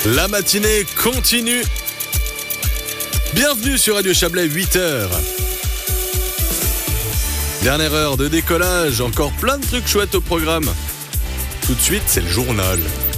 La matinée continue. Bienvenue sur Radio Chablais, 8h. Dernière heure de décollage, encore plein de trucs chouettes au programme. Tout de suite, c'est le journal.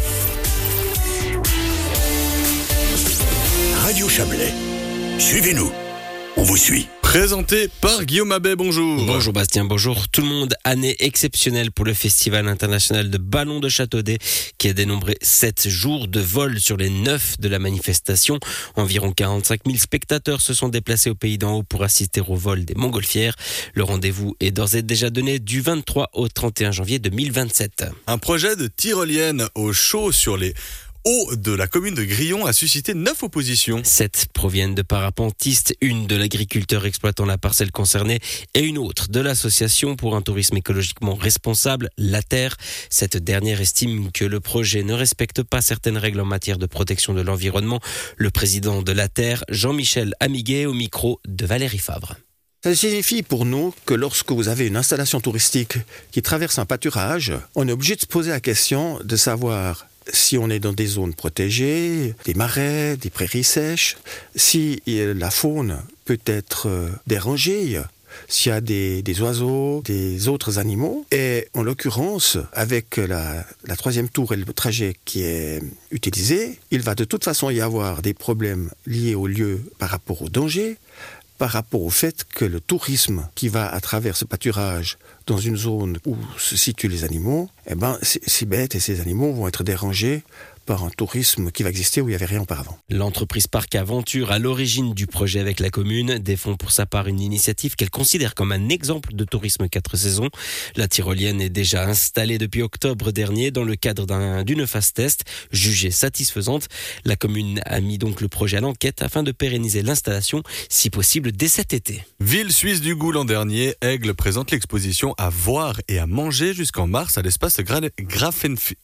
Radio Chablais, suivez-nous, on vous suit. Présenté par Guillaume Abbé, bonjour. Bonjour Bastien, bonjour tout le monde. Année exceptionnelle pour le Festival international de ballons de Châteaudet qui a dénombré 7 jours de vol sur les 9 de la manifestation. Environ 45 000 spectateurs se sont déplacés au pays d'en haut pour assister au vol des montgolfières. Le rendez-vous est d'ores et déjà donné du 23 au 31 janvier 2027. Un projet de tyrolienne au chaud sur les hauts de la commune de Grillon a suscité 9 oppositions. 7 proviennent de parapentistes, une de l'agriculteur exploitant la parcelle concernée et une autre de l'association pour un tourisme écologiquement responsable, La Terre. Cette dernière estime que le projet ne respecte pas certaines règles en matière de protection de l'environnement. Le président de La Terre, Jean-Michel Amiguet, au micro de Valérie Favre. Ça signifie pour nous que lorsque vous avez une installation touristique qui traverse un pâturage, on est obligé de se poser la question de savoir si on est dans des zones protégées, des marais, des prairies sèches, si la faune peut être dérangée, s'il y a des oiseaux, des autres animaux. Et en l'occurrence, avec la troisième tour et le trajet qui est utilisé, il va de toute façon y avoir des problèmes liés au lieu par rapport au danger, par rapport au fait que le tourisme qui va à travers ce pâturage dans une zone où se situent les animaux, ces bêtes et ces animaux vont être dérangés par un tourisme qui va exister où il n'y avait rien auparavant. L'entreprise Parc Aventure, à l'origine du projet avec la commune, défend pour sa part une initiative qu'elle considère comme un exemple de tourisme 4 saisons. La tyrolienne est déjà installée depuis octobre dernier dans le cadre d'une phase test jugée satisfaisante. La commune a mis donc le projet à l'enquête afin de pérenniser l'installation, si possible, dès cet été. Ville suisse du goût l'an dernier, Aigle présente l'exposition à voir et à manger jusqu'en mars à l'espace Grafenried.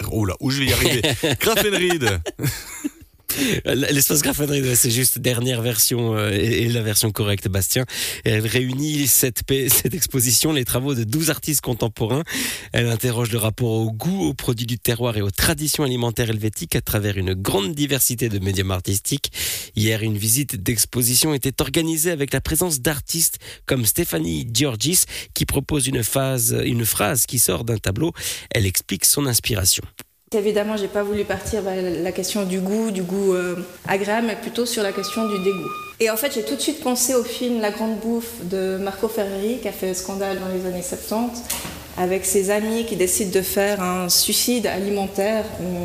L'espace Grafenried, c'est juste dernière version et la version correcte, Bastien. Elle réunit cette exposition, les travaux de 12 artistes contemporains. Elle interroge le rapport au goût, aux produits du terroir et aux traditions alimentaires helvétiques à travers une grande diversité de médiums artistiques. Hier, une visite d'exposition était organisée avec la présence d'artistes comme Stéphanie Georgis qui propose une phrase qui sort d'un tableau. Elle explique son inspiration. Évidemment, j'ai pas voulu partir vers la question du goût agréable, mais plutôt sur la question du dégoût. Et en fait, j'ai tout de suite pensé au film La Grande Bouffe de Marco Ferreri, qui a fait scandale dans les années 70, avec ses amis qui décident de faire un suicide alimentaire,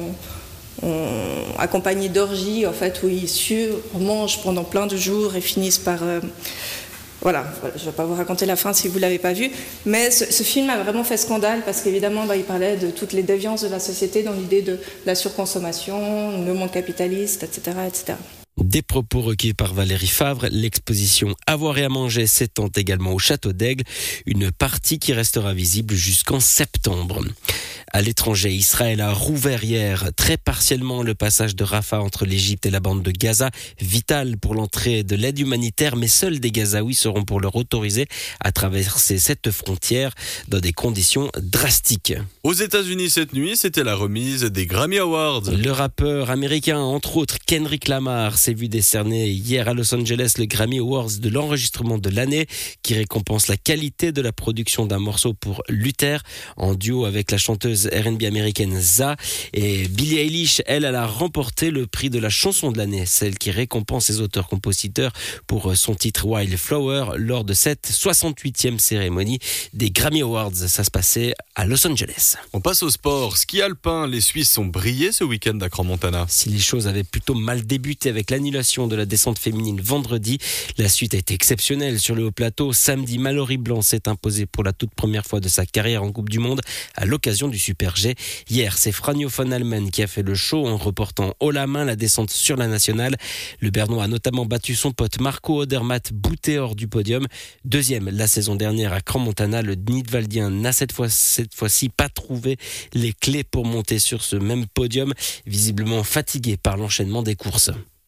accompagné d'orgies, en fait, où ils mangent pendant plein de jours et finissent par... Voilà, je ne vais pas vous raconter la fin si vous ne l'avez pas vu, mais ce film a vraiment fait scandale parce qu'évidemment, il parlait de toutes les déviances de la société dans l'idée de la surconsommation, le monde capitaliste, etc., etc. Des propos recueillis par Valérie Favre. L'exposition Avoir et à manger s'étend également au Château d'Aigle, une partie qui restera visible jusqu'en septembre. À l'étranger, Israël a rouvert hier très partiellement le passage de Rafah entre l'Égypte et la bande de Gaza, vital pour l'entrée de l'aide humanitaire, mais seuls des Gazaouis seront pour leur autoriser à traverser cette frontière dans des conditions drastiques. Aux États-Unis cette nuit, c'était la remise des Grammy Awards. Le rappeur américain, entre autres Kendrick Lamar, s'est vu décerner hier à Los Angeles le Grammy Awards de l'enregistrement de l'année, qui récompense la qualité de la production d'un morceau pour Luther, en duo avec la chanteuse R&B américaine ZA. Et Billie Eilish, elle a remporté le prix de la chanson de l'année, celle qui récompense les auteurs-compositeurs pour son titre Wildflower lors de cette 68e cérémonie des Grammy Awards. Ça se passait à Los Angeles. On passe au sport. Ski alpin, les Suisses ont brillé ce week-end à Crans-Montana. Si les choses avaient plutôt mal débuté avec l'annulation de la descente féminine vendredi, la suite a été exceptionnelle sur le haut plateau. Samedi, Mallory Blanc s'est imposée pour la toute première fois de sa carrière en Coupe du Monde à l'occasion du Super G. Hier, c'est Franjo van Almen qui a fait le show en reportant haut la main la descente sur la nationale. Le Bernois a notamment battu son pote Marco Odermatt, bouté hors du podium. Deuxième la saison dernière à Crans-Montana, le Nidwaldien n'a cette fois-ci pas trouvé les clés pour monter sur ce même podium, visiblement fatigué par l'enchaînement des courses.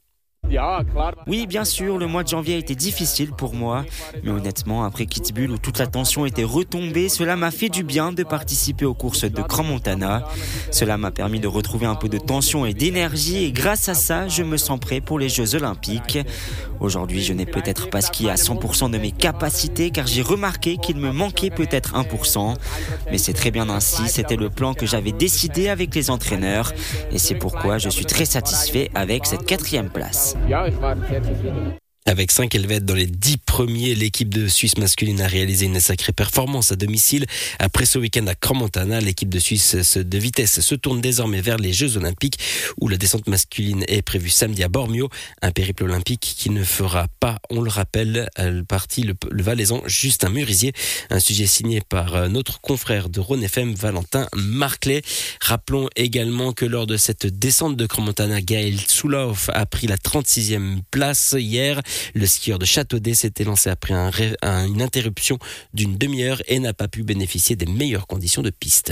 Oui, bien sûr, le mois de janvier a été difficile pour moi. Mais honnêtement, après Kitzbühel où toute la tension était retombée, cela m'a fait du bien de participer aux courses de Grand Montana. Cela m'a permis de retrouver un peu de tension et d'énergie et grâce à ça, je me sens prêt pour les Jeux Olympiques. Aujourd'hui, je n'ai peut-être pas skié à 100% de mes capacités car j'ai remarqué qu'il me manquait peut-être 1%. Mais c'est très bien ainsi, c'était le plan que j'avais décidé avec les entraîneurs et c'est pourquoi je suis très satisfait avec cette 4e place. Avec 5 helvètes dans les 10 premiers, l'équipe de Suisse masculine a réalisé une sacrée performance à domicile. Après ce week-end à Grand Montana, l'équipe de Suisse de vitesse se tourne désormais vers les Jeux Olympiques où la descente masculine est prévue samedi à Bormio. Un périple olympique qui ne fera pas, on le rappelle, le Valaisan Justin Murisier. Un sujet signé par notre confrère de Rhône FM, Valentin Marclay. Rappelons également que lors de cette descente de Grand Montana, Gaël Soulauf a pris la 36e place hier. Le skieur de Châteaudet s'était lancé après une interruption d'une demi-heure et n'a pas pu bénéficier des meilleures conditions de piste.